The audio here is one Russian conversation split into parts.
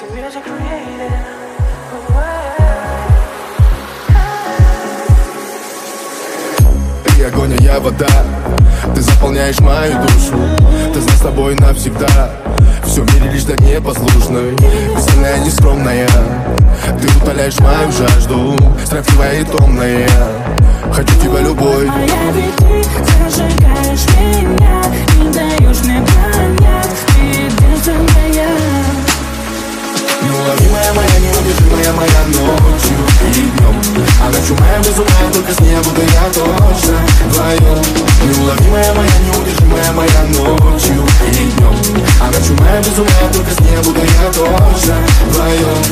Ты огонь, а я вода. Ты заполняешь мою душу. Ты знаешь, с тобой навсегда. Все в мире лишь для непослушной, бессильная, нескромная. Ты утоляешь мою жажду, строптивая и томная. Хочу тебя любой. Моя ведь ты зажигаешь меня, не даешь мне понять. Ты единственная. Неуловимая моя, неудержимая моя ночью и днем. А ночью моя безумная, только с ней буду я точно вдвоем. Неуловимая моя, неудержимая моя ночью и днем. А ночью моя безумная, только с ней буду я точно вдвоем.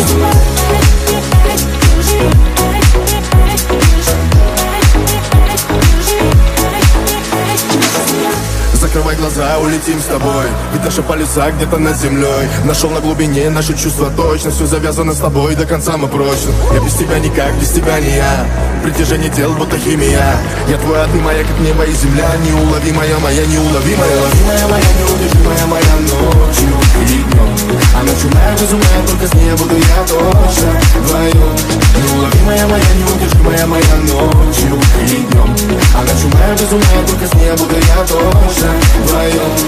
Закрывай глаза, улетим с тобой. Ведь наши полюса где-то над землей. Нашел на глубине наши чувства точно. Все завязано с тобой, до конца мы прочно. Я без тебя никак, без тебя не я. Притяжение тел, будто химия. Я твой, а ты моя, как небо и земля. Неуловимая моя, неуловимая. Неуловимая моя, неудержимая моя ночью и днем. А ночью моя безумная, только с ней буду я точно вдвоем. Неуловимая моя, неудержимая моя ночью и днем. А ночью моя безумная, только с ней буду я точно вдвоем.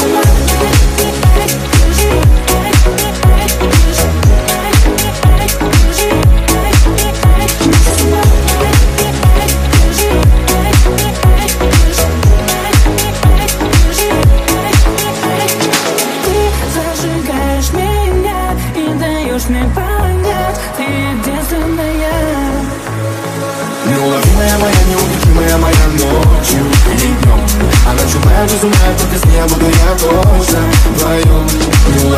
Мне понять, ты единственная. Неуловимая моя, неудержимая моя ночью и днем. А ночью моя безумная, только с ней буду я точно вдвоем.